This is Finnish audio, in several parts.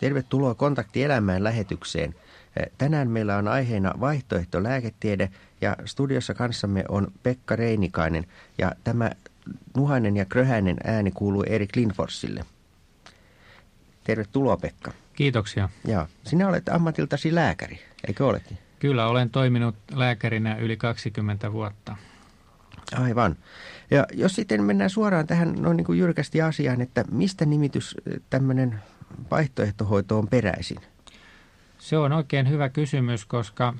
Tervetuloa Kontaktielämään lähetykseen. Tänään meillä on aiheena vaihtoehtolääketiede ja studiossa kanssamme on Pekka Reinikainen ja tämä nuhainen ja kröhäinen ääni kuuluu Erik Lindforsille. Tervetuloa Pekka. Kiitoksia. Ja sinä olet ammatiltasi lääkäri, eikö olekin? Kyllä, olen toiminut lääkärinä yli 20 vuotta. Aivan. Ja jos sitten mennään suoraan tähän noin niin kuin jyrkästi asiaan, että mistä nimitys tämmöinen vaihtoehtohoito on peräisin? Se on oikein hyvä kysymys, koska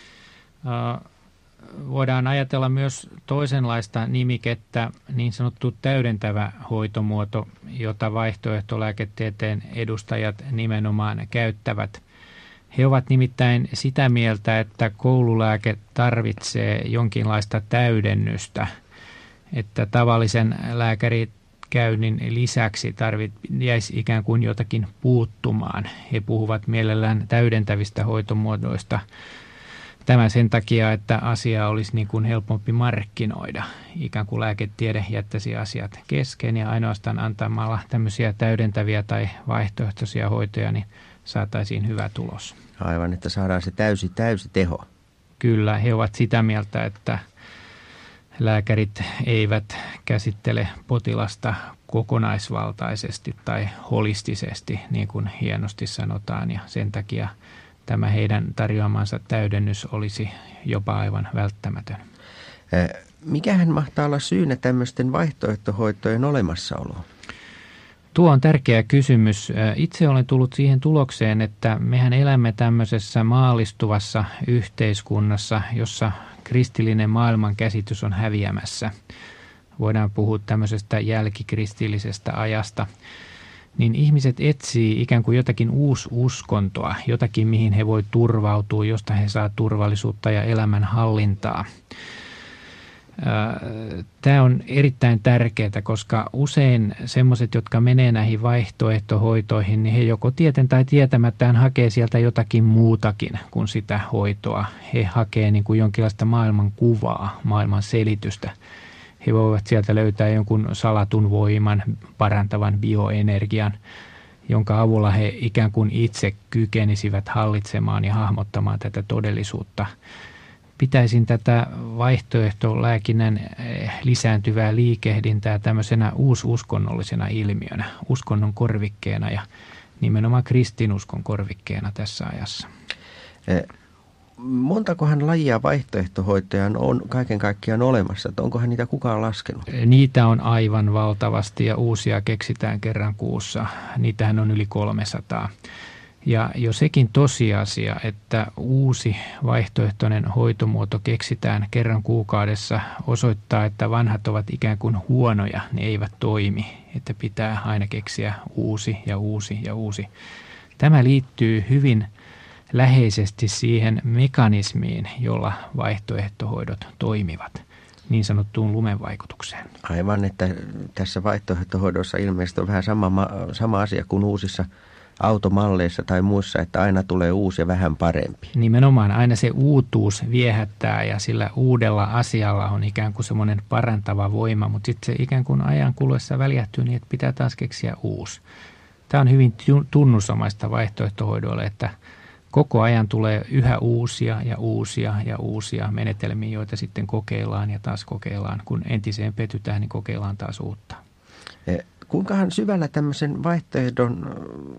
voidaan ajatella myös toisenlaista nimikettä, niin sanottu täydentävä hoitomuoto, jota vaihtoehtolääketieteen edustajat nimenomaan käyttävät. He ovat nimittäin sitä mieltä, että koululääke tarvitsee jonkinlaista täydennystä, että tavallisen lääkärikäynnin lisäksi jäisi ikään kuin jotakin puuttumaan. He puhuvat mielellään täydentävistä hoitomuodoista. Tämä sen takia, että asia olisi niin kuin helpompi markkinoida. Ikään kuin lääketiede jättäisi asiat kesken ja ainoastaan antamalla tämmöisiä täydentäviä tai vaihtoehtoisia hoitoja, niin saataisiin hyvä tulos. Aivan, että saadaan se täysi teho. Kyllä, he ovat sitä mieltä, että lääkärit eivät käsittele potilasta kokonaisvaltaisesti tai holistisesti, niin kuin hienosti sanotaan, ja sen takia tämä heidän tarjoamansa täydennys olisi jopa aivan välttämätön. Mikähän mahtaa olla syynä tämmöisten vaihtoehtohoitojen olemassaoloon? Tuo on tärkeä kysymys. Itse olen tullut siihen tulokseen, että mehän elämme tämmöisessä maallistuvassa yhteiskunnassa, jossa kristillinen maailmankäsitys on häviämässä. Voidaan puhua tämmöisestä jälkikristillisestä ajasta. Niin ihmiset etsii ikään kuin jotakin uususkontoa, jotakin mihin he voi turvautua, josta he saa turvallisuutta ja elämänhallintaa. Tämä on erittäin tärkeää, koska usein semmoiset, jotka menee näihin vaihtoehtohoitoihin, niin he joko tieten tai tietämättään hakee sieltä jotakin muutakin kuin sitä hoitoa. He hakee niin kuin jonkinlaista maailman kuvaa, maailman selitystä. He voivat sieltä löytää jonkun salatun voiman, parantavan bioenergian, jonka avulla he ikään kuin itse kykenisivät hallitsemaan ja hahmottamaan tätä todellisuutta. Pitäisin tätä vaihtoehtolääkinnän lisääntyvää liikehdintää tämmöisenä uususkonnollisena ilmiönä, uskonnon korvikkeena ja nimenomaan kristinuskon korvikkeena tässä ajassa. Montakohan lajia vaihtoehtohoitoja on kaiken kaikkiaan olemassa, että onkohan niitä kukaan laskenut? Niitä on aivan valtavasti ja uusia keksitään kerran kuussa. Niitähän on yli 300. Ja jo sekin tosiasia, että uusi vaihtoehtoinen hoitomuoto keksitään kerran kuukaudessa, osoittaa, että vanhat ovat ikään kuin huonoja, ne eivät toimi, että pitää aina keksiä uusi ja uusi ja uusi. Tämä liittyy hyvin läheisesti siihen mekanismiin, jolla vaihtoehtohoidot toimivat, niin sanottuun lumenvaikutukseen. Aivan, että tässä vaihtoehtohoidossa ilmeisesti on vähän sama asia kuin uusissa automalleissa tai muissa, että aina tulee uusi ja vähän parempi. Nimenomaan aina se uutuus viehättää ja sillä uudella asialla on ikään kuin semmoinen parantava voima, mutta sitten se ikään kuin ajan kuluessa väljähtyy niin, että pitää taas keksiä uusi. Tämä on hyvin tunnusomaista vaihtoehtohoidolle, että koko ajan tulee yhä uusia ja uusia ja uusia menetelmiä, joita sitten kokeillaan ja taas kokeillaan. Kun entiseen petytään, niin kokeillaan taas uutta. Kuinkahan syvällä tämmöisen vaihtoehdon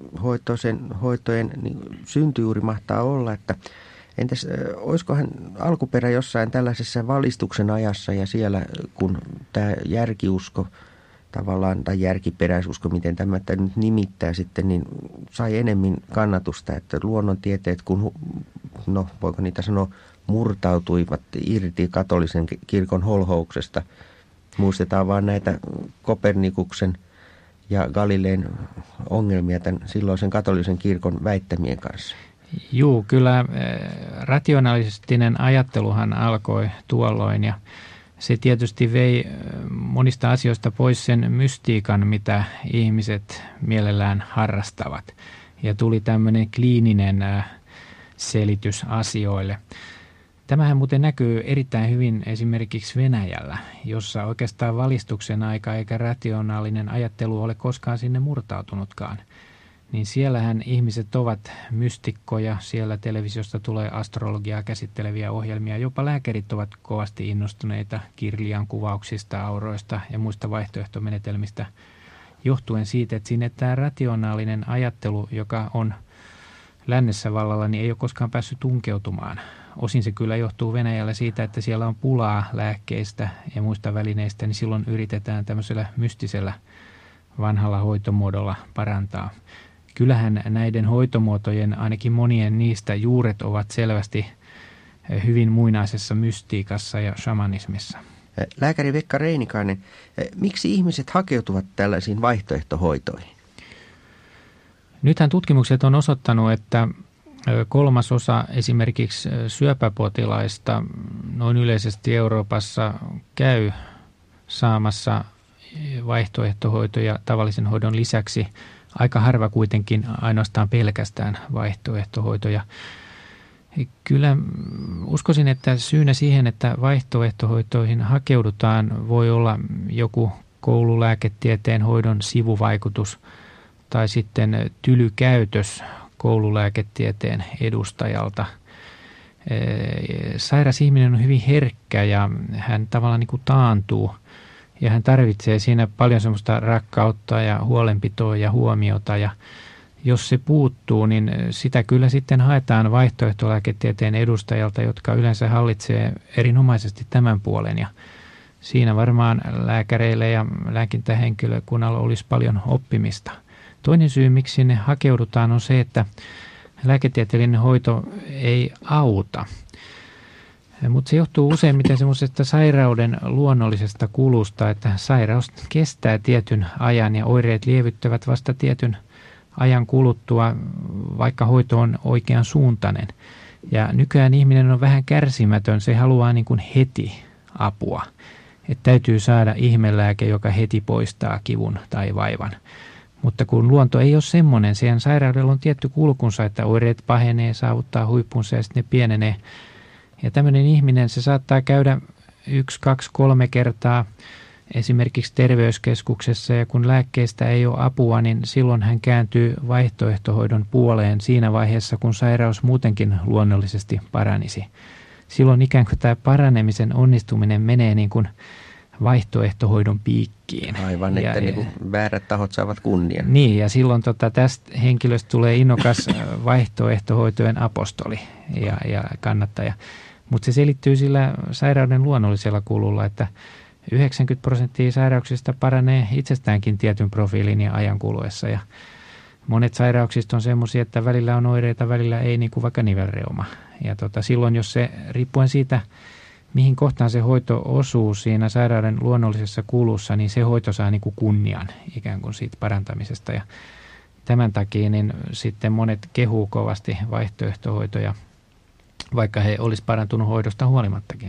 hoitojen niin syntyjuuri mahtaa olla, että entäs olisikohan alkuperä jossain tällaisessa valistuksen ajassa ja siellä kun tämä järkiusko tavallaan tai järkiperäisusko, miten tämä nyt nimittää sitten, niin sai enemmän kannatusta, että luonnontieteet, kun voiko niitä sanoa, murtautuivat irti katolisen kirkon holhouksesta. Muistetaan vaan näitä Kopernikuksen ja Galileen ongelmia tämän silloisen katolisen kirkon väittämien kanssa. Juu, kyllä rationalistinen ajatteluhan alkoi tuolloin ja se tietysti vei monista asioista pois sen mystiikan, mitä ihmiset mielellään harrastavat. Ja tuli tämmöinen kliininen selitys asioille. Tämähän muuten näkyy erittäin hyvin esimerkiksi Venäjällä, jossa oikeastaan valistuksen aika eikä rationaalinen ajattelu ole koskaan sinne murtautunutkaan. niin siellähän ihmiset ovat mystikkoja. Siellä televisiosta tulee astrologiaa käsitteleviä ohjelmia. Jopa lääkärit ovat kovasti innostuneita Kirlian kuvauksista, auroista ja muista vaihtoehtomenetelmistä johtuen siitä, että sinne tämä rationaalinen ajattelu, joka on lännessä vallalla, niin ei ole koskaan päässyt tunkeutumaan. Osin se kyllä johtuu Venäjällä siitä, että siellä on pulaa lääkkeistä ja muista välineistä, niin silloin yritetään tämmöisellä mystisellä vanhalla hoitomuodolla parantaa. Kyllähän näiden hoitomuotojen, ainakin monien niistä, juuret ovat selvästi hyvin muinaisessa mystiikassa ja shamanismissa. Lääkäri Vekka Reinikainen, miksi ihmiset hakeutuvat tällaisiin vaihtoehtohoitoihin? Nythän tutkimukset on osoittanut, että 1/3 esimerkiksi syöpäpotilaista noin yleisesti Euroopassa käy saamassa vaihtoehtohoitoja tavallisen hoidon lisäksi. Aika harva kuitenkin ainoastaan pelkästään vaihtoehtohoitoja. Kyllä uskoisin, että syynä siihen, että vaihtoehtohoitoihin hakeudutaan, voi olla joku koululääketieteen hoidon sivuvaikutus tai sitten tylykäytös koululääketieteen edustajalta. Sairas ihminen on hyvin herkkä ja hän tavallaan niin kuin taantuu ja hän tarvitsee siinä paljon semmoista rakkautta ja huolenpitoa ja huomiota ja jos se puuttuu, niin sitä kyllä sitten haetaan vaihtoehtolääketieteen edustajalta, jotka yleensä hallitsee erinomaisesti tämän puolen. Ja siinä varmaan lääkäreille ja lääkintähenkilökunnalla olisi paljon oppimista. Toinen syy, miksi sinne hakeudutaan, on se, että lääketieteellinen hoito ei auta. Mutta se johtuu useimmiten semmoisesta sairauden luonnollisesta kulusta, että sairaus kestää tietyn ajan ja oireet lievyttävät vasta tietyn ajan kuluttua, vaikka hoito on oikean suuntainen. Ja nykyään ihminen on vähän kärsimätön, se haluaa niin kuin heti apua. Että täytyy saada ihmelääke, joka heti poistaa kivun tai vaivan. Mutta kun luonto ei ole semmoinen, siihen sairaudella on tietty kulkunsa, että oireet pahenee, saavuttaa huippunsa ja sitten ne pienenee. Ja tämmöinen ihminen, se saattaa käydä 1, 2, 3 kertaa esimerkiksi terveyskeskuksessa ja kun lääkkeestä ei ole apua, niin silloin hän kääntyy vaihtoehtohoidon puoleen siinä vaiheessa, kun sairaus muutenkin luonnollisesti paranisi. Silloin ikään kuin tämä paranemisen onnistuminen menee niin kuin vaihtoehtohoidon piikkiin. Aivan, että niin kuin väärät tahot saavat kunnian. Niin, ja silloin tästä henkilöstä tulee innokas vaihtoehtohoitojen apostoli ja kannattaja. Mutta se selittyy sillä sairauden luonnollisella kululla, että 90% sairauksista paranee itsestäänkin tietyn profiilin ja ajan kuluessa. Ja monet sairauksista on semmoisia, että välillä on oireita, välillä ei, niin kuin vaikka nivelreuma. Ja silloin, jos se riippuen siitä, mihin kohtaan se hoito osuu siinä sairauden luonnollisessa kulussa, niin se hoito saa niin kuin kunnian ikään kuin siitä parantamisesta. Ja tämän takia niin sitten monet kehuu kovasti vaihtoehtohoitoja, vaikka he olisi parantunut hoidosta huolimattakin.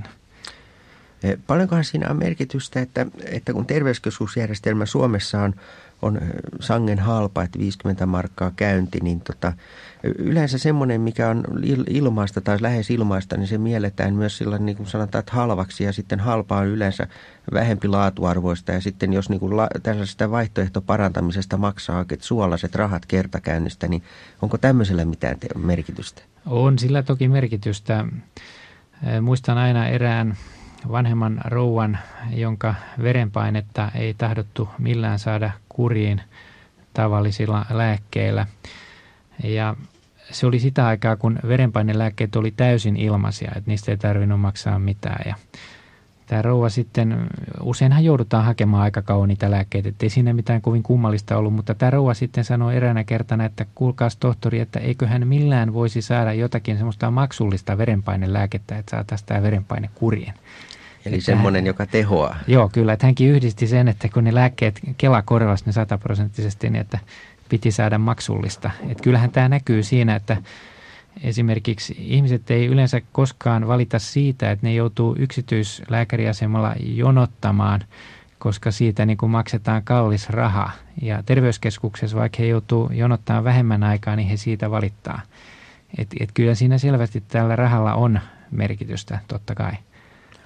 Paljonkohan siinä on merkitystä, että kun terveyskeskusjärjestelmä Suomessa on sangen halpa, että 50 markkaa käynti, niin yleensä semmoinen, mikä on ilmaista tai lähes ilmaista, niin se mielletään myös sillä, niin kuin sanotaan, että halvaksi ja sitten halpa on yleensä vähempi laatuarvoista ja sitten jos niin kuin tällaisesta vaihtoehtoparantamisesta maksaa suolaiset rahat kertakäynnistä, niin onko tämmöisellä mitään merkitystä? On sillä toki merkitystä. Muistan aina erään vanhemman rouvan, jonka verenpainetta ei tahdottu millään saada kuriin tavallisilla lääkkeillä. Ja se oli sitä aikaa, kun verenpainelääkkeet oli täysin ilmaisia, että niistä ei tarvinnut maksaa mitään. Ja tämä rouva sitten, useinhan joudutaan hakemaan aika kauan niitä lääkkeitä, ettei siinä mitään kovin kummallista ollut, mutta tämä rouva sitten sanoi eräänä kertana, että kuulkaas tohtori, että eikö hän millään voisi saada jotakin semmoista maksullista verenpainelääkettä, että saataisiin tämä verenpaine kuriin. Eli semmoinen, joka tehoaa. Joo, kyllä. Että hänkin yhdisti sen, että kun ne lääkkeet Kela korvasi ne 100%, niin että piti saada maksullista. Että kyllähän tämä näkyy siinä, että esimerkiksi ihmiset ei yleensä koskaan valita siitä, että ne joutuu yksityislääkäriasemalla jonottamaan, koska siitä niin kuin maksetaan kallis raha. Ja terveyskeskuksessa, vaikka he joutuu jonottamaan vähemmän aikaa, niin he siitä valittaa. Et kyllä siinä selvästi tällä rahalla on merkitystä, totta kai.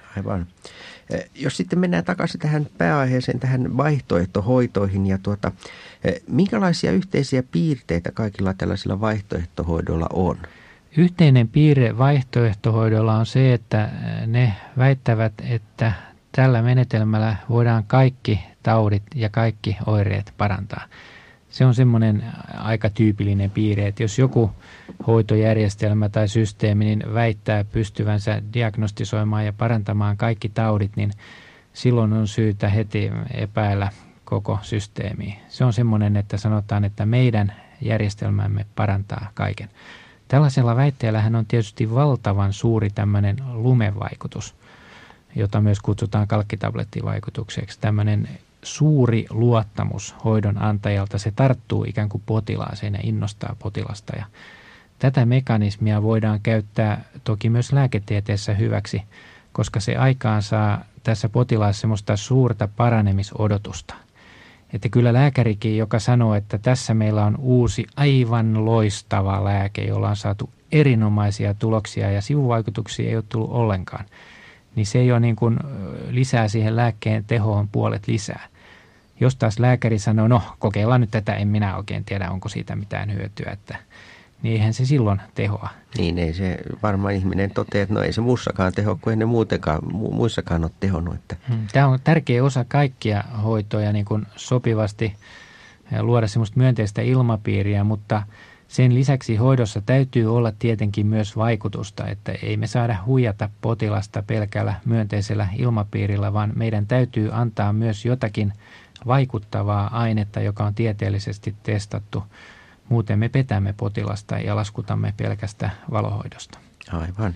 Aivan. Jos sitten mennään takaisin tähän pääaiheeseen, tähän vaihtoehtohoitoihin ja minkälaisia yhteisiä piirteitä kaikilla tällaisilla vaihtoehtohoidoilla on? Yhteinen piirre vaihtoehtohoidolla on se, että ne väittävät, että tällä menetelmällä voidaan kaikki taudit ja kaikki oireet parantaa. Se on semmoinen aika tyypillinen piirre, että jos joku hoitojärjestelmä tai systeemi niin väittää pystyvänsä diagnostisoimaan ja parantamaan kaikki taudit, niin silloin on syytä heti epäillä koko systeemiä. Se on semmoinen, että sanotaan, että meidän järjestelmämme parantaa kaiken. Tällaisella väitteellähän on tietysti valtavan suuri tämmöinen lumevaikutus, jota myös kutsutaan kalkkitablettivaikutukseksi. Tämmöinen suuri luottamus hoidon antajalta, se tarttuu ikään kuin potilaaseen ja innostaa potilasta. Ja tätä mekanismia voidaan käyttää toki myös lääketieteessä hyväksi, koska se aikaan saa tässä potilaassa semmoista suurta paranemisodotusta. Että kyllä lääkärikin, joka sanoo, että tässä meillä on uusi aivan loistava lääke, jolla on saatu erinomaisia tuloksia ja sivuvaikutuksia ei ole tullut ollenkaan, niin se jo niin kuin lisää siihen lääkkeen tehoon puolet lisää. Jos taas lääkäri sanoo, no kokeillaan nyt tätä, en minä oikein tiedä, onko siitä mitään hyötyä, niin eihän se silloin tehoa. Niin, ei se varmaan ihminen toteaa, että no ei se muussakaan teho, kun ei ne muissakaan ole tehonnut. Tämä on tärkeä osa kaikkia hoitoja niin kuin sopivasti luoda semmoista myönteistä ilmapiiriä, mutta sen lisäksi hoidossa täytyy olla tietenkin myös vaikutusta, että ei me saada huijata potilasta pelkällä myönteisellä ilmapiirillä, vaan meidän täytyy antaa myös jotakin vaikuttavaa ainetta, joka on tieteellisesti testattu. Muuten me petämme potilasta ja laskutamme pelkästä valohoidosta. Aivan.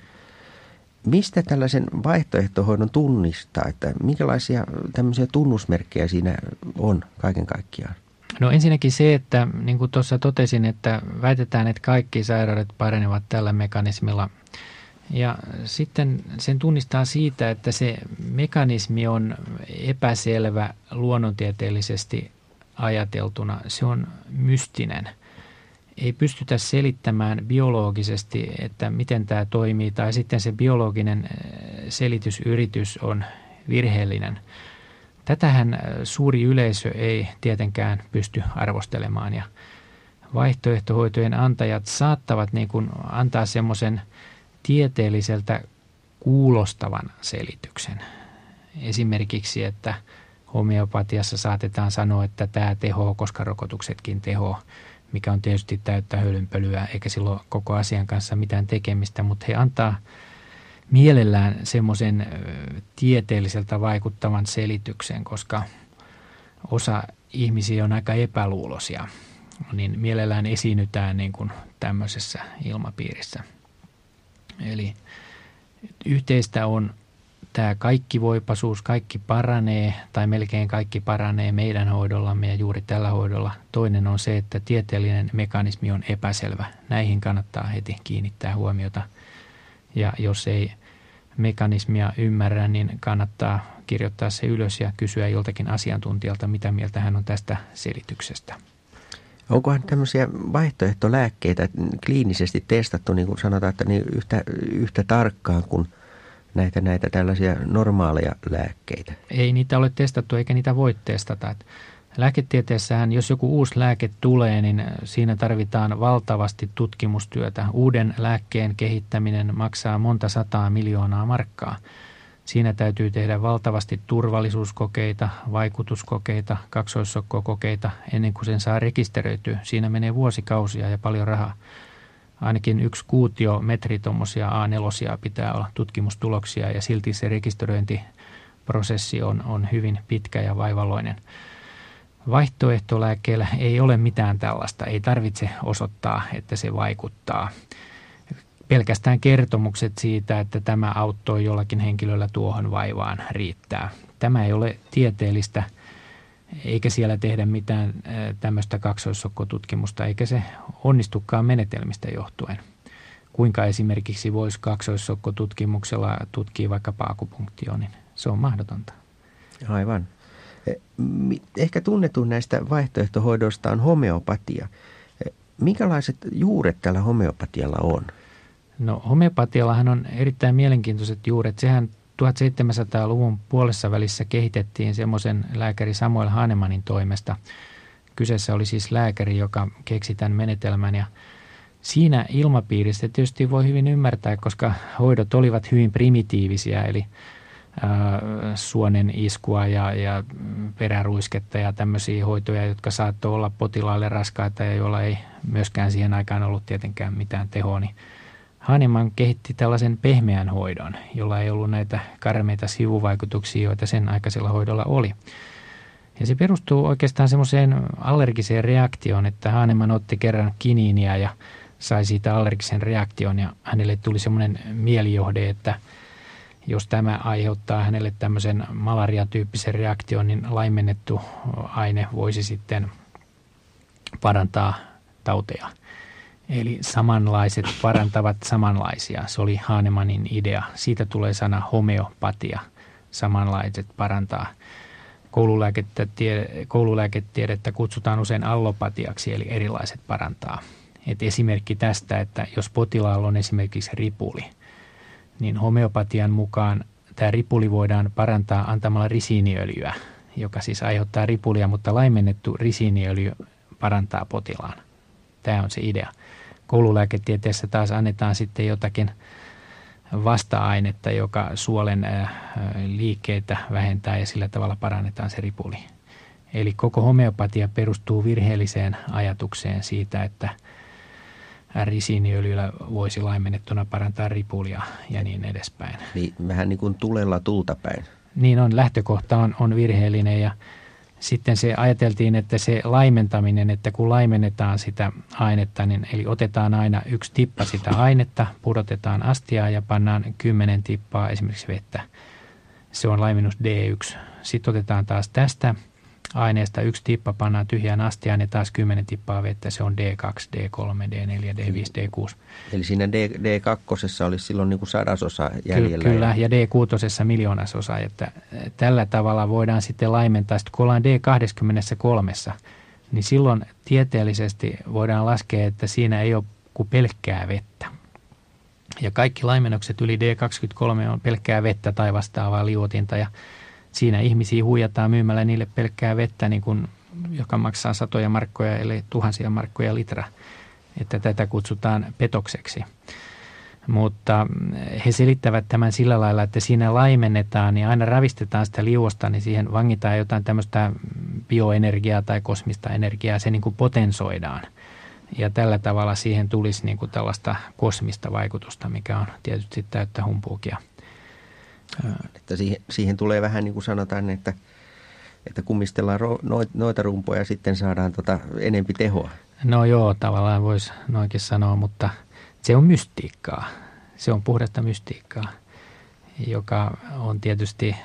Mistä tällaisen vaihtoehtohoidon tunnistaa, että minkälaisia tämmöisiä tunnusmerkkejä siinä on kaiken kaikkiaan? No ensinnäkin se, että niin kuin tuossa totesin, että väitetään, että kaikki sairaudet paranevat tällä mekanismilla. Ja sitten sen tunnistaa siitä, että se mekanismi on epäselvä luonnontieteellisesti ajateltuna. Se on mystinen. Ei pystytä selittämään biologisesti, että miten tämä toimii, tai sitten se biologinen selitysyritys on virheellinen. Tätähän suuri yleisö ei tietenkään pysty arvostelemaan, ja vaihtoehtohoitojen antajat saattavat niin kuin antaa semmoisen tieteelliseltä kuulostavan selityksen. Esimerkiksi, että homeopatiassa saatetaan sanoa, että tämä tehoo, koska rokotuksetkin tehoo, mikä on tietysti täyttä hölynpölyä, eikä silloin koko asian kanssa mitään tekemistä, mutta he antaa mielellään semmoisen tieteelliseltä vaikuttavan selityksen, koska osa ihmisiä on aika epäluuloisia, niin mielellään esiinnytään niin kuin tämmöisessä ilmapiirissä. Eli yhteistä on tämä kaikkivoipaisuus, kaikki paranee tai melkein kaikki paranee meidän hoidollamme ja juuri tällä hoidolla. Toinen on se, että tieteellinen mekanismi on epäselvä. Näihin kannattaa heti kiinnittää huomiota. Ja jos ei mekanismia ymmärrä, niin kannattaa kirjoittaa se ylös ja kysyä joltakin asiantuntijalta, mitä mieltä hän on tästä selityksestä. Onkohan tämmöisiä vaihtoehtolääkkeitä kliinisesti testattu, niin kuin sanotaan, että niin yhtä tarkkaan kuin näitä tällaisia normaaleja lääkkeitä? Ei niitä ole testattu eikä niitä voi testata. Lääketieteessähän, jos joku uusi lääke tulee, niin siinä tarvitaan valtavasti tutkimustyötä. Uuden lääkkeen kehittäminen maksaa monta 100 miljoonaa markkaa. Siinä täytyy tehdä valtavasti turvallisuuskokeita, vaikutuskokeita, kaksoissokkokokeita ennen kuin sen saa rekisteröityä. Siinä menee vuosikausia ja paljon rahaa. Ainakin 1 kuutiometri tuommoisia A4 pitää olla tutkimustuloksia ja silti se rekisteröintiprosessi on hyvin pitkä ja vaivalloinen. Vaihtoehtolääkkeellä ei ole mitään tällaista, ei tarvitse osoittaa, että se vaikuttaa. Pelkästään kertomukset siitä, että tämä auttoi jollakin henkilöllä tuohon vaivaan riittää. Tämä ei ole tieteellistä, eikä siellä tehdä mitään tämmöistä kaksoissokkotutkimusta, eikä se onnistukaan menetelmistä johtuen. Kuinka esimerkiksi voisi kaksoissokkotutkimuksella tutkia vaikkapa akupunktio, niin se on mahdotonta. Aivan. Ehkä tunnetun näistä vaihtoehtohoidoista on homeopatia. Minkälaiset juuret tällä homeopatialla on? No homeopatiallahan on erittäin mielenkiintoiset juuret. Sehän 1700-luvun puolessa välissä kehitettiin semmoisen lääkäri Samuel Hahnemannin toimesta. Kyseessä oli siis lääkäri, joka keksi tämän menetelmän ja siinä ilmapiirissä tietysti voi hyvin ymmärtää, koska hoidot olivat hyvin primitiivisiä, eli suonen iskua ja peräruisketta ja tämmöisiä hoitoja, jotka saattoi olla potilaalle raskaita ja joilla ei myöskään siihen aikaan ollut tietenkään mitään tehoa, niin Hahnemann kehitti tällaisen pehmeän hoidon, jolla ei ollut näitä karmeita sivuvaikutuksia, joita sen aikaisella hoidolla oli. Ja se perustuu oikeastaan semmoiseen allergiseen reaktioon, että Hahnemann otti kerran kiniiniä ja sai siitä allergisen reaktion ja hänelle tuli semmoinen mielijohde, että jos tämä aiheuttaa hänelle tämmöisen malaria-tyyppisen reaktion, niin laimennettu aine voisi sitten parantaa tauteja. Eli samanlaiset parantavat samanlaisia. Se oli Hahnemannin idea. Siitä tulee sana homeopatia. Samanlaiset parantaa. Koululääketiedettä kutsutaan usein allopatiaksi, eli erilaiset parantaa. Et esimerkki tästä, että jos potilaalla on esimerkiksi ripuli, niin homeopatian mukaan tämä ripuli voidaan parantaa antamalla risiiniöljyä, joka siis aiheuttaa ripulia, mutta laimennettu risiiniöljy parantaa potilaan. Tämä on se idea. Koululääketieteessä taas annetaan sitten jotakin vasta-ainetta, joka suolen liikkeitä vähentää ja sillä tavalla parannetaan se ripuli. Eli koko homeopatia perustuu virheelliseen ajatukseen siitä, että risiiniöljyllä voisi laimennettuna parantaa ripulia ja niin edespäin. Niin, vähän niin kuin tulella tulta päin. Niin on, lähtökohta on virheellinen ja sitten se ajateltiin, että se laimentaminen, että kun laimennetaan sitä ainetta, niin eli otetaan aina 1 tippa sitä ainetta, pudotetaan astiaan ja pannaan 10 tippaa esimerkiksi vettä. Se on laimennus D1. Sitten otetaan taas tästä aineesta 1 tippa, pannaan tyhjään astiaan ja taas 10 tippaa vettä. Se on D2, D3, D4, D5, D6. Eli siinä D2 olisi silloin niin kuin 100-osa jäljellä. Kyllä, ja D6 miljoonasosa. Että tällä tavalla voidaan sitten laimentaa. Sitten kun ollaan D23, niin silloin tieteellisesti voidaan laskea, että siinä ei ole kuin pelkkää vettä. Ja kaikki laimennokset yli D23 on pelkkää vettä tai vastaavaa liuotinta ja siinä ihmisiä huijataan myymällä niille pelkkää vettä, niin kuin, joka maksaa satoja markkoja, eli tuhansia markkoja litra. Että tätä kutsutaan petokseksi. Mutta he selittävät tämän sillä lailla, että siinä laimennetaan ja aina ravistetaan sitä liuosta, niin siihen vangitaan jotain tämmöistä bioenergiaa tai kosmista energiaa, se niin kuin potensoidaan. Ja tällä tavalla siihen tulisi niin kuin tällaista kosmista vaikutusta, mikä on tietysti täyttä humpuukia. Että siihen tulee vähän niin kuin sanotaan, että kummistellaan noita rumpoja ja sitten saadaan enempi tehoa. No joo, tavallaan voisi noinkin sanoa, mutta se on mystiikkaa. Se on puhdasta mystiikkaa, joka on tietysti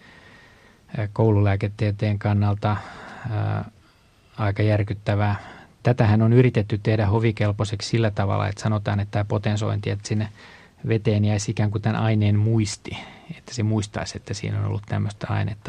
koululääketieteen kannalta aika järkyttävää. Tätähän on yritetty tehdä hovikelpoiseksi sillä tavalla, että sanotaan, että tämä potensointi, että sinne veteen jäisi ikään kuin tämän aineen muisti, että se muistaisi, että siinä on ollut tämmöistä ainetta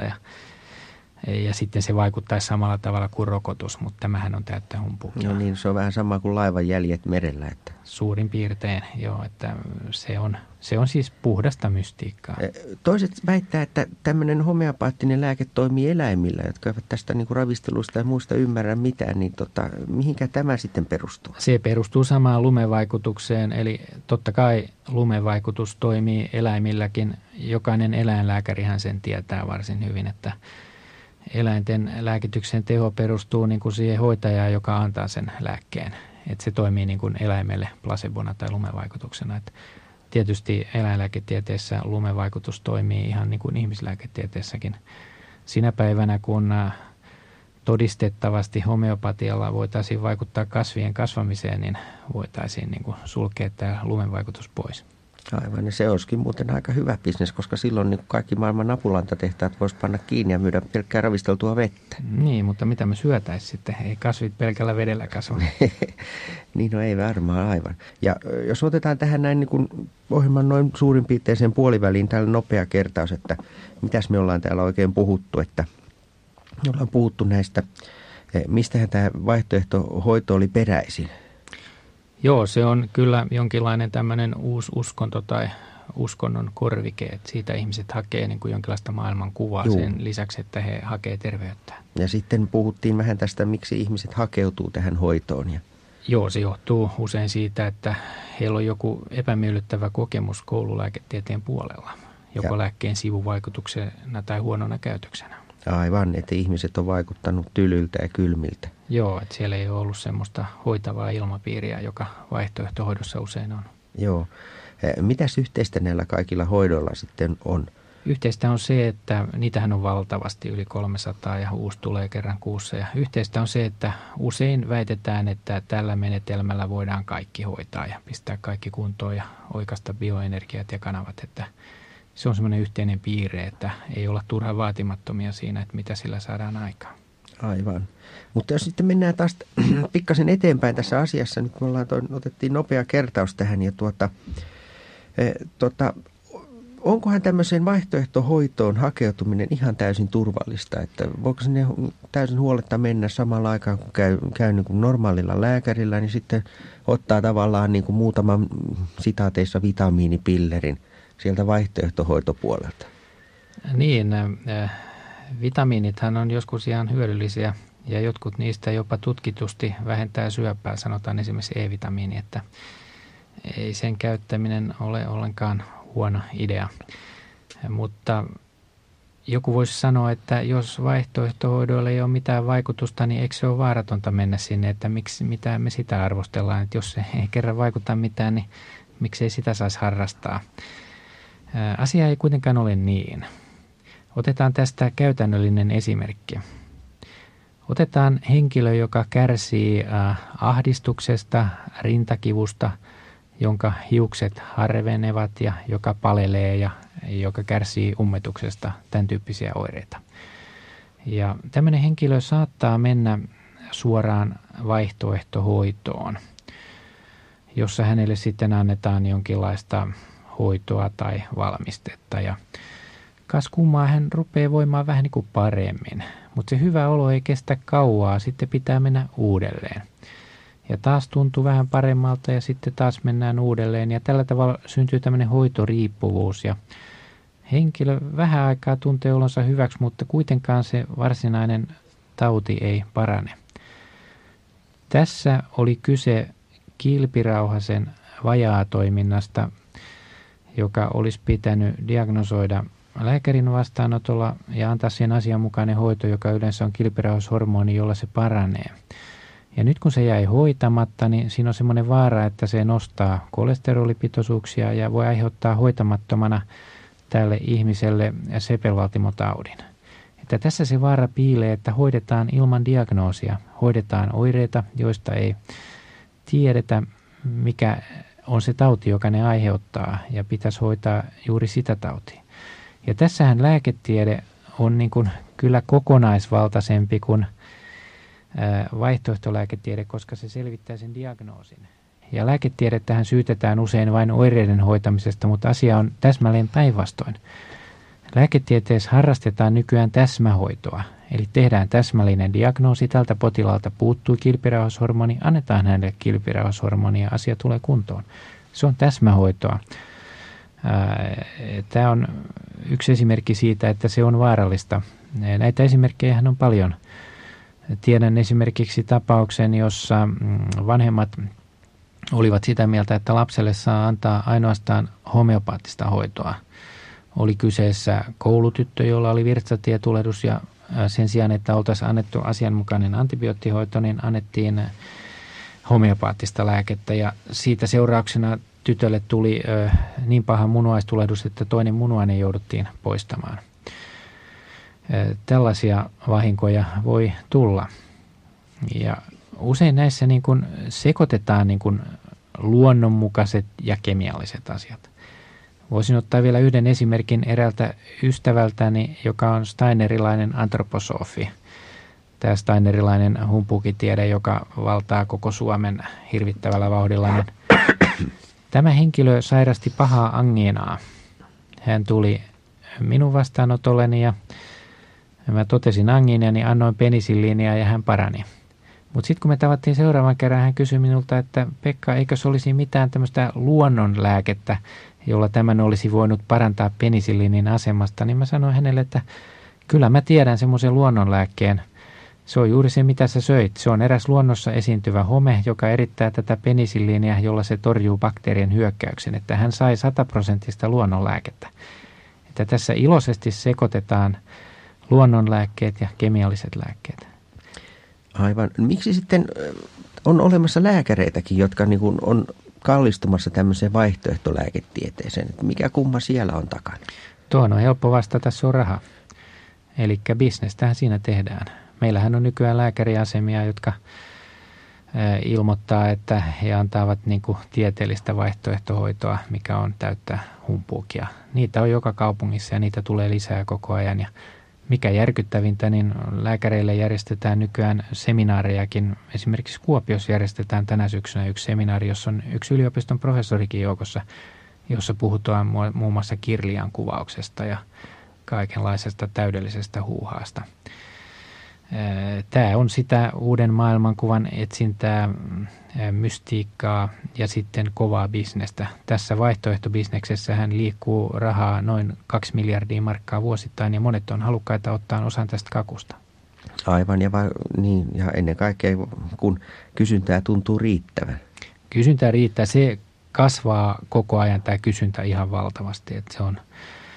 ja sitten se vaikuttaisi samalla tavalla kuin rokotus, mutta tämähän on täyttä humpuukia. No niin, se on vähän sama kuin laivan jäljet merellä. Että. Suurin piirtein, joo, että se on siis puhdasta mystiikkaa. Toiset väittää, että tämmöinen homeopaattinen lääke toimii eläimillä, jotka eivät tästä niin kuin ravistelusta ja muista ymmärrä mitään, niin mihinkä tämä sitten perustuu? Se perustuu samaan lumevaikutukseen, eli totta kai lumevaikutus toimii eläimilläkin. Jokainen eläinlääkärihän sen tietää varsin hyvin, että eläinten lääkityksen teho perustuu niin kuin siihen hoitajaan, joka antaa sen lääkkeen. Että se toimii niin kuin eläimelle placebona tai lumevaikutuksena. Että tietysti eläinlääketieteessä lumevaikutus toimii ihan niin kuin ihmislääketieteessäkin. Sinä päivänä, kun todistettavasti homeopatialla voitaisiin vaikuttaa kasvien kasvamiseen, niin voitaisiin niin kuin sulkea tämä lumevaikutus pois. Aivan, ja se olisikin muuten aika hyvä bisnes, koska silloin niin kaikki maailman napulantatehtaat voisi panna kiinni ja myydä pelkkää ravisteltua vettä. Niin, mutta mitä me syötäisiin sitten? Ei kasvit pelkällä vedellä kasva. Niin, no ei varmaan aivan. Ja jos otetaan tähän näin niin kuin ohjelman noin suurin piirtein sen puoliväliin tällä nopea kertaus, että mitäs me ollaan täällä oikein puhuttu, että me ollaan puhuttu näistä, mistähän tämä vaihtoehtohoito oli peräisin. Joo, se on kyllä jonkinlainen tämmöinen uusi uskonto tai uskonnon korvike, että siitä ihmiset hakee niin kuin jonkinlaista maailmankuvaa sen lisäksi, että he hakee terveyttä. Ja sitten puhuttiin vähän tästä, miksi ihmiset hakeutuu tähän hoitoon. Joo, se johtuu usein siitä, että heillä on joku epämiellyttävä kokemus koululääketieteen puolella, joko lääkkeen sivuvaikutuksena tai huonona käytöksenä. Aivan, että ihmiset on vaikuttanut tylyltä ja kylmiltä. Joo, että siellä ei ole ollut semmoista hoitavaa ilmapiiriä, joka vaihtoehtohoidossa usein on. Joo. Mitäs yhteistä näillä kaikilla hoidoilla sitten on? Yhteistä on se, että niitähän on valtavasti yli 300 ja uusi tulee kerran kuussa. Ja yhteistä on se, että usein väitetään, että tällä menetelmällä voidaan kaikki hoitaa ja pistää kaikki kuntoon ja oikaista bioenergiat ja kanavat. Että se on semmoinen yhteinen piirre, että ei olla turhan vaatimattomia siinä, että mitä sillä saadaan aikaan. Aivan. Mutta jos sitten mennään taas pikkasen eteenpäin tässä asiassa, nyt me otettiin nopea kertaus tähän ja onkohan tämmöiseen vaihtoehtohoitoon hakeutuminen ihan täysin turvallista, että voiko sinne täysin huoletta mennä samalla aikaan, kun käy niin kuin normaalilla lääkärillä, niin sitten ottaa tavallaan niin kuin muutaman sitaateissa vitamiinipillerin sieltä vaihtoehtohoitopuolelta? Niin, vitamiinithan on joskus ihan hyödyllisiä ja jotkut niistä jopa tutkitusti vähentää syöpää, sanotaan esimerkiksi E-vitamiini, että ei sen käyttäminen ole ollenkaan huono idea. Mutta joku voisi sanoa, että jos vaihtoehtohoidoilla ei ole mitään vaikutusta, niin eikö se ole vaaratonta mennä sinne, että mitä me sitä arvostellaan, että jos se ei kerran vaikuta mitään, niin miksei sitä saisi harrastaa. Asia ei kuitenkaan ole niin. Otetaan tästä käytännöllinen esimerkki. Otetaan henkilö, joka kärsii ahdistuksesta, rintakivusta, jonka hiukset harvenevat ja joka palelee ja joka kärsii ummetuksesta, tämän tyyppisiä oireita. Ja tämmöinen henkilö saattaa mennä suoraan vaihtoehtohoitoon, jossa hänelle sitten annetaan jonkinlaista hoitoa tai valmistetta. Ja kas kummaa hän rupeaa voimaan vähän niin kuin paremmin, mutta se hyvä olo ei kestä kauaa, sitten pitää mennä uudelleen. Ja taas tuntuu vähän paremmalta ja sitten taas mennään uudelleen ja tällä tavalla syntyy tämmöinen hoitoriippuvuus ja henkilö vähän aikaa tuntee olonsa hyväksi, mutta kuitenkaan se varsinainen tauti ei parane. Tässä oli kyse Kilpirauhasen vajaatoiminnasta, joka olisi pitänyt diagnosoida lääkärin vastaanotolla ja antaa siihen asianmukainen hoito, joka yleensä on kilpirauhashormoni, jolla se paranee. Ja nyt kun se jäi hoitamatta, niin siinä on semmoinen vaara, että se nostaa kolesterolipitoisuuksia ja voi aiheuttaa hoitamattomana tälle ihmiselle sepelvaltimotaudin. Että tässä se vaara piilee, että hoidetaan ilman diagnoosia, hoidetaan oireita, joista ei tiedetä, mikä on se tauti, joka ne aiheuttaa ja pitäisi hoitaa juuri sitä tautia. Ja tässähän lääketiede on niin kuin kyllä kokonaisvaltaisempi kuin vaihtoehtolääketiede, koska se selvittää sen diagnoosin. Ja lääketiedettähän syytetään usein vain oireiden hoitamisesta, mutta asia on täsmälleen päinvastoin. Lääketieteessä harrastetaan nykyään täsmähoitoa, eli tehdään täsmällinen diagnoosi, tältä potilaalta puuttuu kilpirauhashormoni, annetaan hänelle kilpirauhashormonia ja asia tulee kuntoon. Se on täsmähoitoa. Tämä on yksi esimerkki siitä, että se on vaarallista. Näitä esimerkkejä on paljon. Tiedän esimerkiksi tapauksen, jossa vanhemmat olivat sitä mieltä, että lapselle saa antaa ainoastaan homeopaattista hoitoa. Oli kyseessä koulutyttö, jolla oli virtsatietulehdus ja sen sijaan, että oltaisiin annettu asianmukainen antibioottihoito, niin annettiin homeopaattista lääkettä ja siitä seurauksena tytölle tuli niin paha munuaistulehdus, että toinen munuainen jouduttiin poistamaan. Tällaisia vahinkoja voi tulla. Ja usein näissä niin kuin sekoitetaan niin kuin luonnonmukaiset ja kemialliset asiat. Voisin ottaa vielä yhden esimerkin eräältä ystävältäni, joka on steinerilainen antroposofi. Tämä steinerilainen humpukitiede, joka valtaa koko Suomen hirvittävällä vauhdilla. Niin tämä henkilö sairasti pahaa angiinaa. Hän tuli minun vastaanotolleni ja mä totesin angiinia, niin annoin penisilliiniä ja hän parani. Mutta sitten kun me tavattiin seuraavan kerran, hän kysyi minulta, että Pekka, eikö se olisi mitään tämmöistä luonnonlääkettä, jolla tämän olisi voinut parantaa penisillinin asemasta, niin mä sanoin hänelle, että kyllä mä tiedän semmoisen luonnonlääkkeen. Se on juuri se, mitä sä söit. Se on eräs luonnossa esiintyvä home, joka erittää tätä penisilliiniä, jolla se torjuu bakteerien hyökkäyksen. Että hän sai 100% luonnonlääkettä. Että tässä iloisesti sekoitetaan luonnonlääkkeet ja kemialliset lääkkeet. Aivan. Miksi sitten on olemassa lääkäreitäkin, jotka niin kuin on kallistumassa tämmöiseen vaihtoehtolääketieteeseen? Mikä kumma siellä on takana? Tuohon on helppo vastata, se on raha. Eli bisnestähän siinä tehdään. Meillähän on nykyään lääkäriasemia, jotka ilmoittaa, että he antavat niin kuin tieteellistä vaihtoehtohoitoa, mikä on täyttä humpuukia. Niitä on joka kaupungissa ja niitä tulee lisää koko ajan. Ja mikä järkyttävintä, niin lääkäreille järjestetään nykyään seminaarejakin. Esimerkiksi Kuopiossa järjestetään tänä syksynä yksi seminaari, jossa on yksi yliopiston professorikin joukossa, jossa puhutaan muun muassa kirlian kuvauksesta ja kaikenlaisesta täydellisestä huuhaasta. Tämä on sitä uuden maailmankuvan etsintää, mystiikkaa ja sitten kovaa bisnestä. Tässä vaihtoehtobisneksessähän liikkuu rahaa noin 2 miljardia markkaa vuosittain ja monet on halukkaita ottaa osan tästä kakusta. Aivan ja ennen kaikkea kun kysyntää tuntuu riittävän. Kysyntää riittää, se kasvaa koko ajan tämä kysyntä ihan valtavasti, että se on.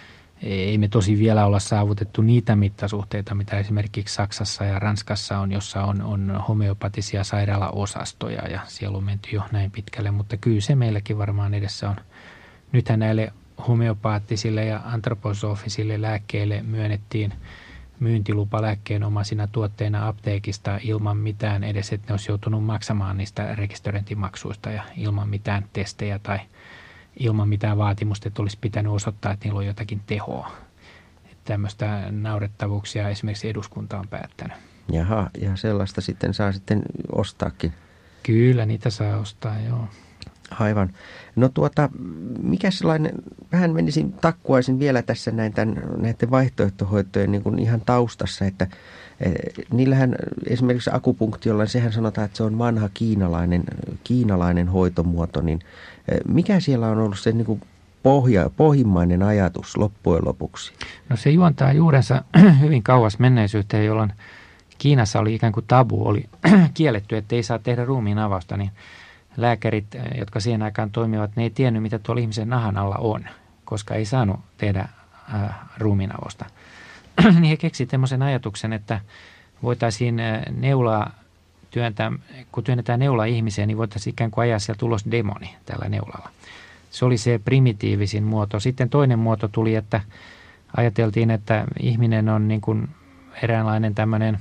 Ei me tosi vielä olla saavutettu niitä mittasuhteita, mitä esimerkiksi Saksassa ja Ranskassa on, jossa on homeopatisia sairaalaosastoja ja siellä on menty jo näin pitkälle, mutta kyllä se meilläkin varmaan edessä on. Nythän näille homeopaattisille ja antroposofisille lääkkeille myönnettiin myyntilupa lääkkeenomaisina tuotteina apteekista ilman mitään edes, että ne olisi joutunut maksamaan niistä rekisteröintimaksuista ja ilman mitään testejä tai ilman mitään vaatimusta, että olisi pitänyt osoittaa, että niillä on jotakin tehoa. Että tämmöistä naurettavuuksia esimerkiksi eduskunta on päättänyt. Jaha, ja sellaista sitten saa sitten ostaakin. Kyllä, niitä saa ostaa, joo. Aivan. No mikä sellainen, vähän takkuaisin vielä tässä näiden vaihtoehtohoitojen niin kuin ihan taustassa, että niillähän esimerkiksi akupunktiolla, sehän sanotaan, että se on vanha kiinalainen hoitomuoto, niin mikä siellä on ollut se niin kuin pohjimmainen ajatus loppujen lopuksi? No se juontaa juurensa hyvin kauas menneisyyteen, jolloin Kiinassa oli ikään kuin tabu, oli kielletty, että ei saa tehdä ruumiin avausta, niin lääkärit, jotka siihen aikaan toimivat, ne ei tiennyt, mitä tuolla ihmisen nahan alla on, koska ei saanut tehdä ruumiin avausta. Niin he keksivät tämmöisen ajatuksen, että voitaisiin neulaa työntää, kun työnnetään neulaa ihmiseen, niin voitaisiin ikään kuin ajaa sieltä ulos demoni tällä neulalla. Se oli se primitiivisin muoto. Sitten toinen muoto tuli, että ajateltiin, että ihminen on niin kuin eräänlainen tämmöinen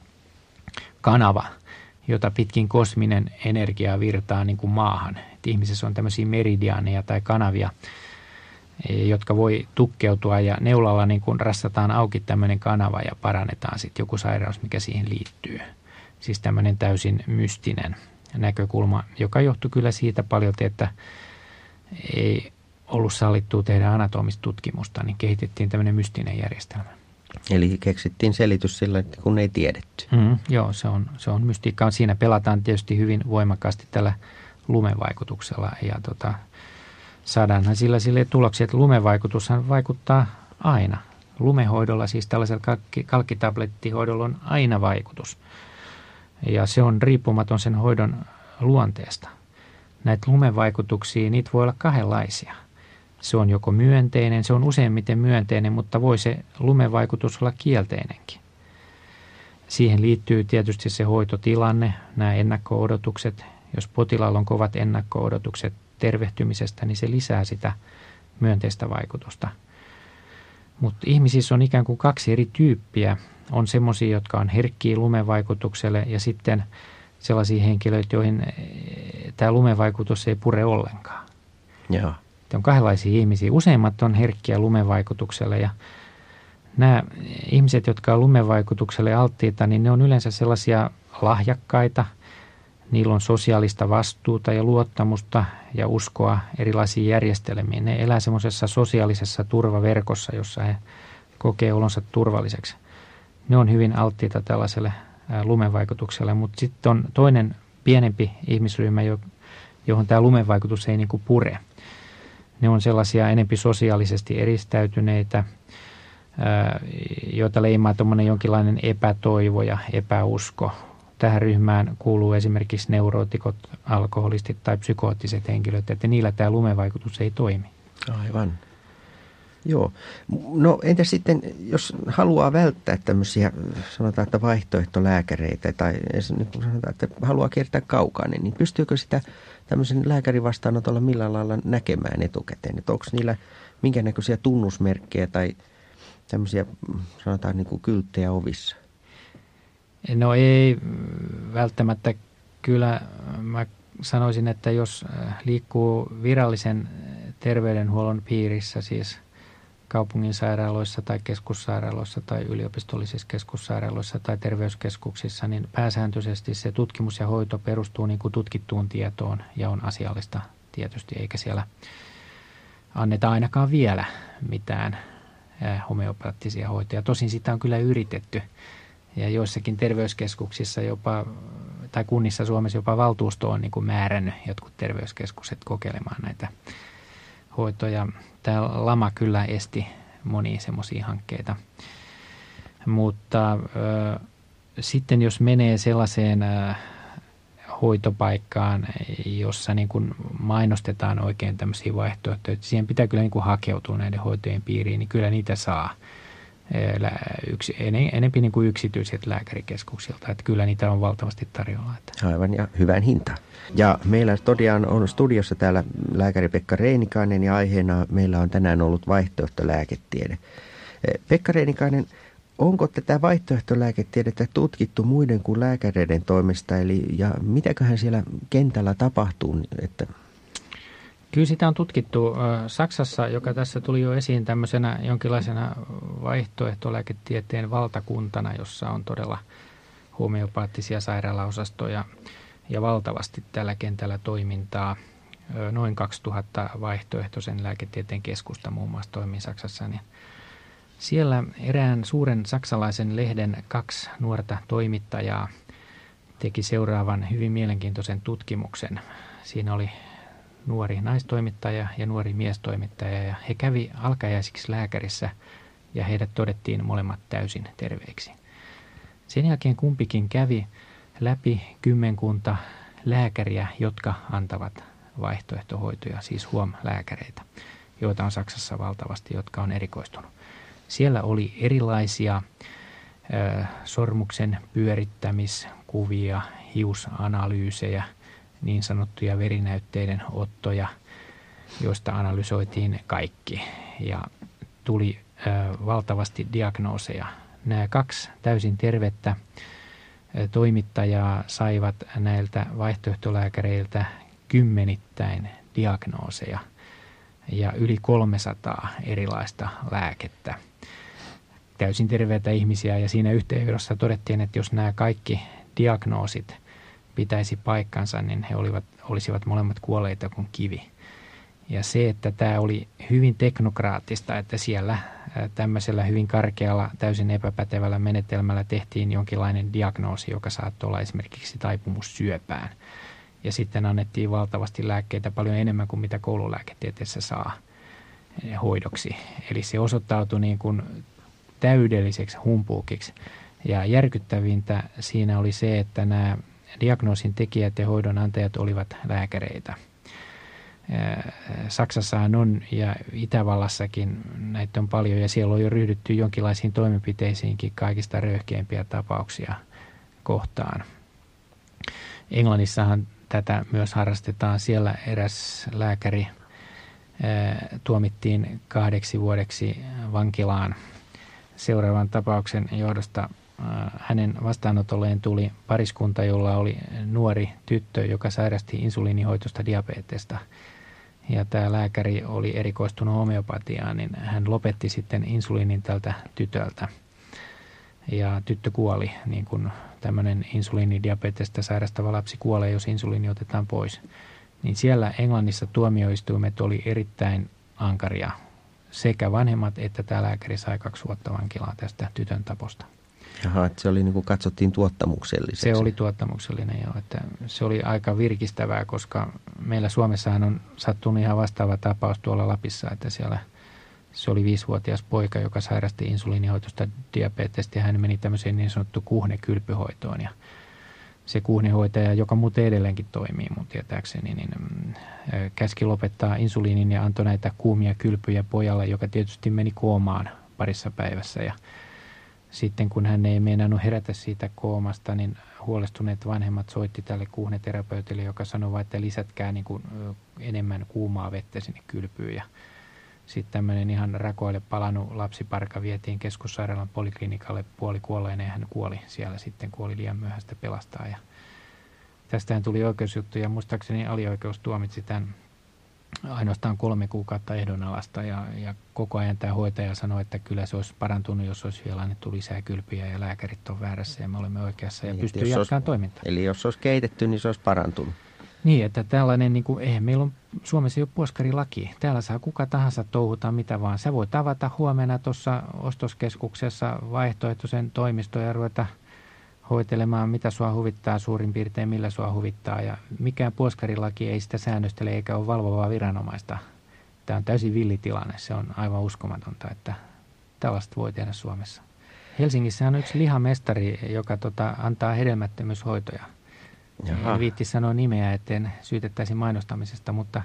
kanava, jota pitkin kosminen energia virtaa niin kuin maahan. Et ihmisessä on tämmöisiä meridiaaneja tai kanavia, jotka voi tukkeutua ja neulalla niin kuin rassataan auki tämmöinen kanava ja parannetaan sitten joku sairaus, mikä siihen liittyy. Siis tämmöinen täysin mystinen näkökulma, joka johtui kyllä siitä paljolti, että ei ollut sallittua tehdä anatomista tutkimusta, niin kehitettiin tämmöinen mystinen järjestelmä. Eli keksittiin selitys sillä, että kun ei tiedetty. Joo, se on mystiikkaa. Siinä pelataan tietysti hyvin voimakkaasti tällä lumevaikutuksella ja saadaanhan sille tuloksia, että lumevaikutushan vaikuttaa aina. Lumehoidolla, siis tällaisella kalkkitablettihoidolla on aina vaikutus. Ja se on riippumaton sen hoidon luonteesta. Näitä lumevaikutuksia, niitä voi olla kahdenlaisia. Se on joko myönteinen, se on useimmiten myönteinen, mutta voi se lumevaikutus olla kielteinenkin. Siihen liittyy tietysti se hoitotilanne, nämä ennakko-odotukset. Jos potilaalla on kovat ennakko-odotukset tervehtymisestä, niin se lisää sitä myönteistä vaikutusta. Mutta ihmisissä on ikään kuin 2 eri tyyppiä. On semmoisia, jotka on herkkiä lumevaikutukselle ja sitten sellaisia henkilöitä, joihin tämä lumevaikutus ei pure ollenkaan. Joo. On kahdenlaisia ihmisiä. Useimmat on herkkiä lumevaikutukselle ja nämä ihmiset, jotka on lumevaikutukselle alttiita, niin ne on yleensä sellaisia lahjakkaita. Niillä on sosiaalista vastuuta ja luottamusta ja uskoa erilaisiin järjestelmiin. Ne elää semmoisessa sosiaalisessa turvaverkossa, jossa he kokee olonsa turvalliseksi. Ne on hyvin alttiita tällaiselle lumen vaikutuksella, mutta sitten on toinen pienempi ihmisryhmä, johon tämä lumen vaikutus ei niin kuin pure. Ne on sellaisia enempi sosiaalisesti eristäytyneitä, joita leimaa tuommoinen jonkinlainen epätoivo ja epäusko. Tähän ryhmään kuuluu esimerkiksi neurootikot, alkoholistit tai psykoottiset henkilöt, että niillä tämä lumevaikutus ei toimi. Aivan. Joo. No entä sitten, jos haluaa välttää tämmöisiä, sanotaan, että vaihtoehtolääkäreitä tai sanotaan, että haluaa kiertää kaukaa, niin pystyykö sitä tämmöisen lääkärin vastaanotolla millään lailla näkemään etukäteen? Että onko niillä minkä näköisiä tunnusmerkkejä tai tämmöisiä, sanotaan, niin kuin kylttejä ovissa? No ei välttämättä. Kyllä mä sanoisin, että jos liikkuu virallisen terveydenhuollon piirissä, siis kaupungin sairaaloissa tai keskussairaaloissa tai yliopistollisissa keskussairaaloissa tai terveyskeskuksissa, niin pääsääntöisesti se tutkimus ja hoito perustuu niin kuin tutkittuun tietoon ja on asiallista tietysti, eikä siellä anneta ainakaan vielä mitään homeopaattisia hoitoja. Tosin sitä on kyllä yritetty ja joissakin terveyskeskuksissa jopa, tai kunnissa Suomessa jopa valtuusto on niin kuin määrännyt jotkut terveyskeskukset kokeilemaan näitä hoitoja. Tämä lama kyllä esti monia semmoisia hankkeita, mutta sitten jos menee sellaiseen hoitopaikkaan, jossa niin kuin mainostetaan oikein tämmöisiä vaihtoehtoja, että siihen pitää kyllä niin kuin hakeutua näiden hoitojen piiriin, niin kyllä niitä saa enempi niin kuin yksityiset lääkärikeskuksilta, että kyllä niitä on valtavasti tarjolla. Aivan, ja hyvän hinta. Ja meillä todella on studiossa täällä lääkäri Pekka Reinikainen ja aiheena meillä on tänään ollut vaihtoehtolääketiede. Pekka Reinikainen, onko tätä vaihtoehtolääketiedettä tutkittu muiden kuin lääkäreiden toimesta, ja mitäköhän siellä kentällä tapahtuu? Kyllä sitä on tutkittu Saksassa, joka tässä tuli jo esiin tämmöisenä jonkinlaisena vaihtoehtolääketieteen valtakuntana, jossa on todella homeopaattisia sairaalaosastoja ja valtavasti tällä kentällä toimintaa. Noin 2000 vaihtoehtoisen lääketieteen keskusta muun muassa toimii Saksassa. Niin siellä erään suuren saksalaisen lehden 2 nuorta toimittajaa teki seuraavan hyvin mielenkiintoisen tutkimuksen. Siinä oli nuori naistoimittaja ja nuori miestoimittaja, ja he kävi alkajaisiksi lääkärissä ja heidät todettiin molemmat täysin terveiksi. Sen jälkeen kumpikin kävi läpi 10 lääkäriä, jotka antavat vaihtoehtohoitoja, siis lääkäreitä, joita on Saksassa valtavasti, jotka on erikoistunut. Siellä oli erilaisia sormuksen pyörittämiskuvia, hiusanalyysejä, niin sanottuja verinäytteiden ottoja, joista analysoitiin kaikki ja tuli valtavasti diagnooseja. Nämä 2 täysin tervettä toimittajaa saivat näiltä vaihtoehtolääkäreiltä kymmenittäin diagnooseja ja yli 300 erilaista lääkettä. Täysin terveitä ihmisiä, ja siinä yhteenvedossa todettiin, että jos nämä kaikki diagnoosit pitäisi paikkansa, niin he olisivat molemmat kuolleita kuin kivi. Ja se, että tämä oli hyvin teknokraattista, että siellä tämmöisellä hyvin karkealla, täysin epäpätevällä menetelmällä tehtiin jonkinlainen diagnoosi, joka saattoi olla esimerkiksi taipumus syöpään. Ja sitten annettiin valtavasti lääkkeitä, paljon enemmän kuin mitä koululääketieteessä saa hoidoksi. Eli se osoittautui niin kuin täydelliseksi humpuukiksi. Ja järkyttävintä siinä oli se, että nämä diagnoosin tekijät ja hoidon antajat olivat lääkäreitä. Saksassahan on ja Itävallassakin näitä on paljon, ja siellä on jo ryhdytty jonkinlaisiin toimenpiteisiinkin kaikista röyhkeimpiä tapauksia kohtaan. Englannissahan tätä myös harrastetaan. Siellä eräs lääkäri tuomittiin 2 vuodeksi vankilaan seuraavan tapauksen johdosta. Hänen vastaanotolleen tuli pariskunta, jolla oli nuori tyttö, joka sairasti insuliinihoitosta diabetesta. Ja tämä lääkäri oli erikoistunut homeopatiaan, niin hän lopetti sitten insuliinin tältä tytöltä. Ja tyttö kuoli, niin kuin tämmöinen insuliinidiabetesta sairastava lapsi kuolee, jos insuliini otetaan pois. Niin siellä Englannissa tuomioistuimet oli erittäin ankaria. Sekä vanhemmat että tämä lääkäri sai 2 vuotta vankilaa tästä tytön taposta. Jaha, että se oli niin kuin katsottiin tuottamukselliseksi. Se oli tuottamuksellinen, joo. Että se oli aika virkistävää, koska meillä Suomessahan on sattunut ihan vastaava tapaus tuolla Lapissa, että siellä se oli 5-vuotias poika, joka sairasti insuliinihoitosta diabetesta ja hän meni tämmöiseen niin sanottu kuhnekylpyhoitoon. Ja se kuhnehoitaja, joka muuten edelleenkin toimii mun tietääkseni, niin käski lopettaa insuliinin ja antoi näitä kuumia kylpyjä pojalle, joka tietysti meni koomaan parissa päivässä. Ja sitten kun hän ei meinannut herätä siitä koomasta, niin huolestuneet vanhemmat soitti tälle kuhneterapeutille, joka sanoi, että lisätkää niin kuin enemmän kuumaa vettä sinne kylpyyn. Ja sitten tämmöinen ihan rakoille palannut lapsiparka vietiin keskussairaalan poliklinikalle puolikuolleena ja hän kuoli siellä sitten, kun oli liian myöhäistä pelastaa. Ja tästähän tuli oikeusjuttu ja muistaakseni alioikeus tuomitsi tämän ainoastaan 3 kuukautta ehdonalasta ja koko ajan tämä hoitaja sanoi, että kyllä se olisi parantunut, jos olisi vielä annettu lisää kylpyjä ja lääkärit on väärässä ja me olemme oikeassa ja niin, pystyy jatkamaan toimintaa. Eli jos olisi keitetty, niin se olisi parantunut. Niin, että tällainen, niin kuin, meillä on Suomessa jo puoskarilaki. Täällä saa kuka tahansa touhuta mitä vaan. Sä voit avata huomenna tuossa ostoskeskuksessa vaihtoehtoisen toimiston ja ruveta hoitelemaan, mitä sua huvittaa suurin piirtein, millä sua huvittaa. Ja mikään puoskarilaki ei sitä säännöstele eikä ole valvovaa viranomaista. Tämä on täysin villitilanne. Se on aivan uskomatonta, että tällaista voi tehdä Suomessa. Helsingissä on yksi lihamestari, joka antaa hedelmättömyyshoitoja. Jaha. En viitti sanoa nimeä, etten syytettäisi mainostamisesta, mutta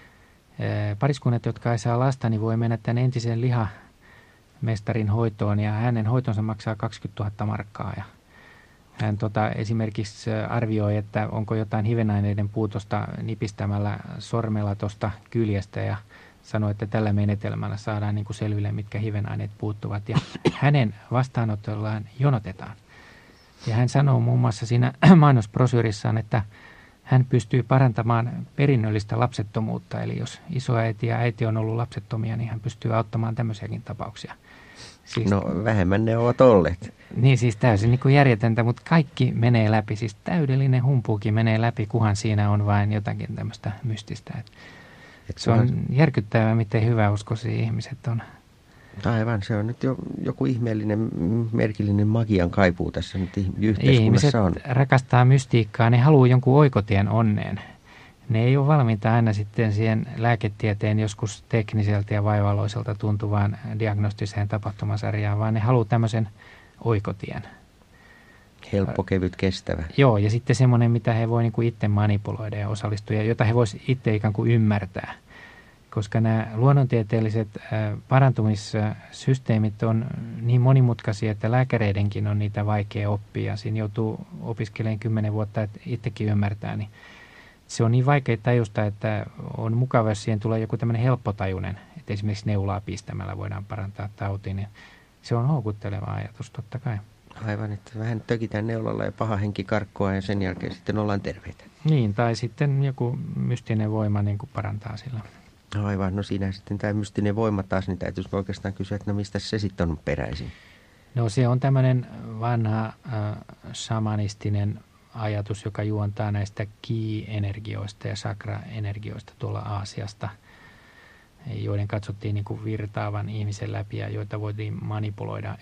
pariskunnat, jotka ei saa lasta, niin voi mennä tämän entisen lihamestarin hoitoon ja hänen hoitonsa maksaa 20 000 markkaa. Ja hän esimerkiksi arvioi, että onko jotain hivenaineiden puutosta nipistämällä sormella tuosta kyljestä ja sanoi, että tällä menetelmällä saadaan niin kuin selville, mitkä hivenaineet puuttuvat. Ja hänen vastaanotollaan jonotetaan. Ja hän sanoo muun muassa siinä mainosbrosyyrissaan, että hän pystyy parantamaan perinnöllistä lapsettomuutta. Eli jos isoäiti ja äiti on ollut lapsettomia, niin hän pystyy auttamaan tämmöisiäkin tapauksia. Siis, no vähemmän ne ovat olleet. Niin siis täysin niin kuin järjetöntä, mutta kaikki menee läpi. Siis täydellinen humpuukin menee läpi, kunhan siinä on vain jotakin tämmöistä mystistä. Se on järkyttävää, miten hyväuskoisia ihmiset on. Aivan, se on nyt joku ihmeellinen, merkillinen magian kaipuu tässä nyt yhteiskunnassa ihmiset on. Rakastaa mystiikkaa, ne haluaa jonkun oikotien onneen. Ne ei ole valmiita aina sitten siihen lääketieteen joskus tekniseltä ja vaivalloiselta tuntuvaan diagnostiseen tapahtumasarjaan, vaan ne haluaa tämmöisen oikotien. Helppo, kevyt, kestävä. Joo, ja sitten semmoinen, mitä he voi niinku itse manipuloida ja osallistua, ja jota he voisivat itse ikään kuin ymmärtää. Koska nämä luonnontieteelliset parantumissysteemit on niin monimutkaisia, että lääkäreidenkin on niitä vaikea oppia. Siinä joutuu opiskelemaan 10 vuotta, että itsekin ymmärtää. Niin se on niin vaikea tajusta, että on mukava, jos siihen tulee joku tämmöinen helppotajuinen, että esimerkiksi neulaa pistämällä voidaan parantaa tautiin. Niin se on houkutteleva ajatus totta kai. Aivan, että vähän tökitään neulalla ja paha henki karkkoa ja sen jälkeen sitten ollaan terveitä. Niin, tai sitten joku mystinen voima niin kuin parantaa sillä. Aivan, no siinä sitten tämä mystinen voima taas, niin täytyisi oikeastaan kysyä, että no mistä se sitten on peräisin? No se on tämmöinen vanha shamanistinen ajatus, joka juontaa näistä ki-energioista ja sakra-energioista tuolla Aasiasta, joiden katsottiin niin kuin virtaavan ihmisen läpi ja joita voitiin manipuloida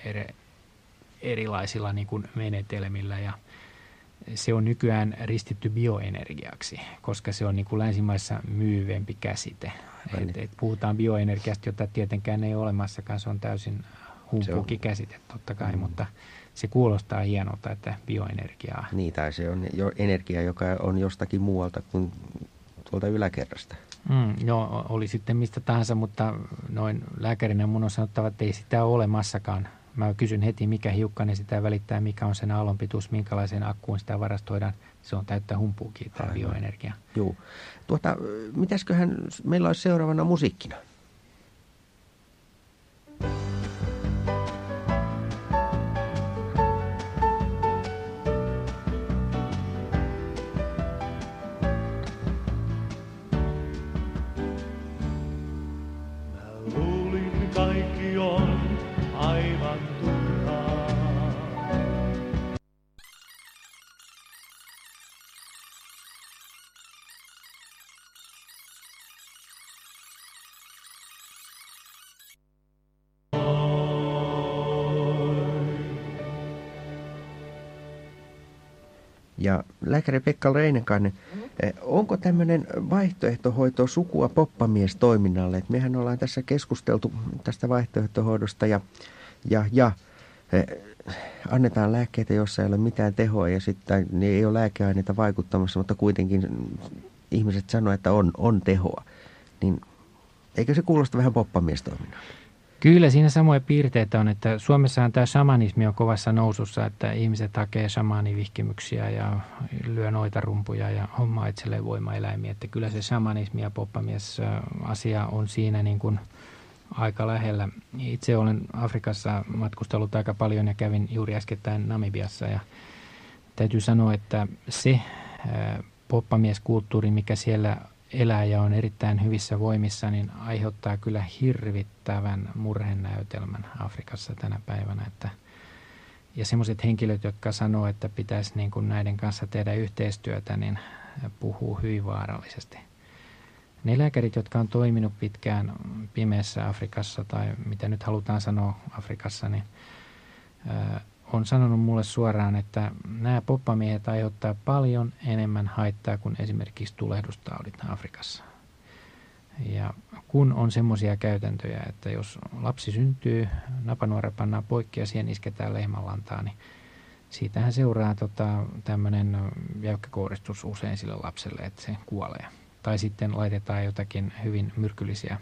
erilaisilla niin kuin menetelmillä ja se on nykyään ristitty bioenergiaksi, koska se on niin kuin länsimaissa myyvempi käsite. Et puhutaan bioenergiasta, jota tietenkään ei ole olemassakaan, se on täysin humpuukin käsite totta kai, mutta se kuulostaa hienolta, että bioenergiaa. Niin, tai se on jo energia, joka on jostakin muualta kuin tuolta yläkerrasta. Joo, oli sitten mistä tahansa, mutta noin lääkärinä mun on sanottava, että ei sitä ole olemassakaan. Mä kysyn heti, mikä hiukkanen sitä välittää, mikä on sen aallonpituus, minkälaiseen akkuun sitä varastoidaan. Se on täyttä humpuukin, tämä bioenergia. Joo. Mitäsköhän meillä olisi seuraavana musiikkina? Ja lääkäri Pekka Reinekainen, onko tämmöinen vaihtoehtohoito sukua poppamiestoiminnalle? Et mehän ollaan tässä keskusteltu tästä vaihtoehtohoidosta ja annetaan lääkkeitä, joissa ei ole mitään tehoa ja sitten niin ei ole lääkeaineita vaikuttamassa, mutta kuitenkin ihmiset sanoo, että on tehoa. Niin eikö se kuulosta vähän poppamiestoiminnalta? Kyllä siinä samoja piirteitä on, että Suomessahan tämä shamanismi on kovassa nousussa, että ihmiset hakee shamaanivihkimyksiä ja lyö noita rumpuja ja hommaa itselleen voimaeläimiä. Että kyllä se shamanismi ja poppamies asia on siinä niin kuin aika lähellä. Itse olen Afrikassa matkustellut aika paljon ja kävin juuri äskettäin Namibiassa ja täytyy sanoa, että se poppamieskulttuuri, mikä siellä elää ja on erittäin hyvissä voimissa, niin aiheuttaa kyllä hirvittävän murhenäytelmän Afrikassa tänä päivänä. Ja semmoiset henkilöt, jotka sanoo, että pitäisi niin kuin näiden kanssa tehdä yhteistyötä, niin puhuu hyvin vaarallisesti. Ne lääkärit, jotka on toiminut pitkään pimeässä Afrikassa tai mitä nyt halutaan sanoa Afrikassa, niin on sanonut mulle suoraan, että nämä poppamiehet aiheuttaa paljon enemmän haittaa kuin esimerkiksi tulehdustaudit Afrikassa. Ja kun on semmoisia käytäntöjä, että jos lapsi syntyy, napanuora pannaan poikki ja siihen isketään lehmänlantaa, niin siitähän seuraa tämmöinen jäykkäkouristus usein sille lapselle, että se kuolee. Tai sitten laitetaan jotakin hyvin myrkyllisiä,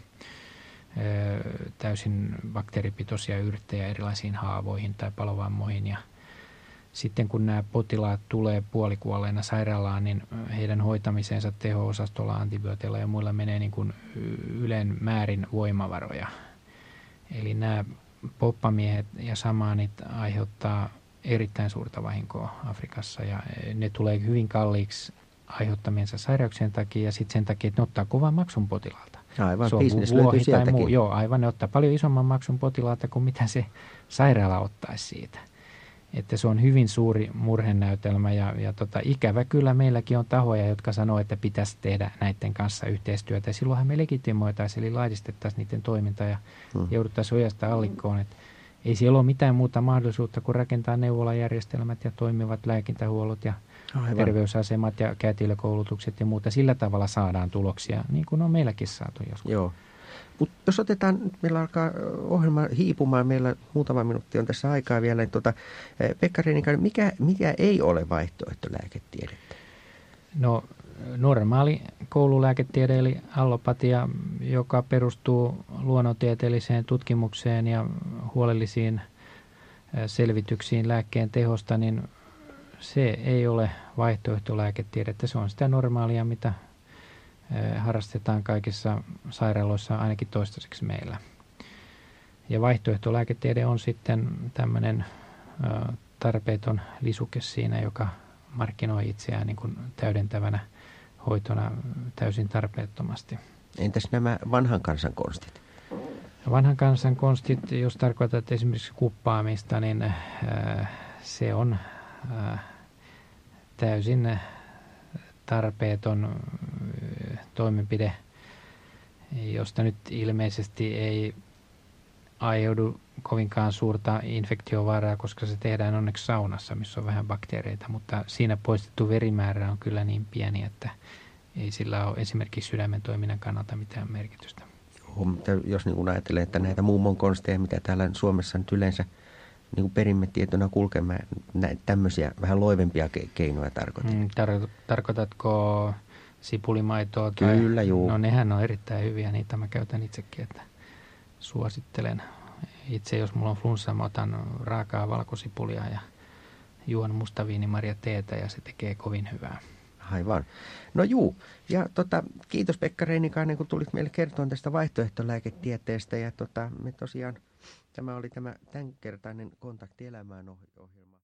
täysin bakteeripitoisia yrttejä erilaisiin haavoihin tai palovammoihin. Ja sitten kun nämä potilaat tulee puolikuolleena sairaalaan, niin heidän hoitamiseensa teho-osastolla, antibiooteilla ja muilla menee niin kuin ylen määrin voimavaroja. Eli nämä poppamiehet ja shamaanit aiheuttaa erittäin suurta vahinkoa Afrikassa ja ne tulee hyvin kalliiksi aiheuttamiensa sairauksien takia ja sitten sen takia, että ne ottaa kovan maksun potilaalta. Aivan, bisnes löytyy sieltäkin. Joo, aivan, ne ottaa paljon isomman maksun potilaalta kuin mitä se sairaala ottaisi siitä. Että se on hyvin suuri murhenäytelmä ja ikävä kyllä meilläkin on tahoja, jotka sanoo, että pitäisi tehdä näiden kanssa yhteistyötä. Ja silloinhan me legitimoitaisiin, eli laillistettaisiin niiden toiminta ja jouduttaisiin ojasta allikkoon. Että ei siellä ole mitään muuta mahdollisuutta kuin rakentaa neuvolajärjestelmät ja toimivat lääkintähuollot ja terveysasemat ja kätilökoulutukset ja muuta. Sillä tavalla saadaan tuloksia, niin kuin on meilläkin saatu joskus. Joo. Mutta jos otetaan, meillä alkaa ohjelma hiipumaan, meillä muutama minuutti on tässä aikaa vielä, niin Pekka Reinikainen, mikä ei ole vaihtoehtolääketiedettä? No normaali koululääketiede eli allopatia, joka perustuu luonnontieteelliseen tutkimukseen ja huolellisiin selvityksiin lääkkeen tehosta, niin se ei ole vaihtoehtolääketiedettä. Se on sitä normaalia, mitä harrastetaan kaikissa sairaaloissa ainakin toistaiseksi meillä. Ja vaihtoehtolääketiede on sitten tämmöinen tarpeeton lisuke siinä, joka markkinoi itseään niin kuin täydentävänä hoitona täysin tarpeettomasti. Entäs nämä vanhan kansan konstit? Vanhan kansan konstit, jos tarkoitat esimerkiksi kuppaamista, niin se on täysin tarpeeton toimenpide, josta nyt ilmeisesti ei aiheudu kovinkaan suurta infektiovaaraa, koska se tehdään onneksi saunassa, missä on vähän bakteereita, mutta siinä poistettu verimäärä on kyllä niin pieni, että ei sillä ole esimerkiksi sydämen toiminnan kannalta mitään merkitystä. Jos niin kuin ajattelee, että näitä mummon konsteja, mitä täällä Suomessa nyt yleensä niin kuin perimmetietona kulkemaan, tämmöisiä vähän loivempia keinoja tarkoitin. Tarkoitatko sipulimaitoa? Tai, kyllä, juu. No nehän on erittäin hyviä, niitä mä käytän itsekin, että suosittelen. Itse jos mulla on flunssa, mä otan raakaa valkosipulia ja juon mustaviinimarja teetä ja se tekee kovin hyvää. Aivan. No juu, ja kiitos Pekka Reinikainen, kun tulit meille kertomaan tästä vaihtoehtolääketieteestä ja me tosiaan, tämä oli tämä tämänkertainen Kontakti elämään -ohjelma.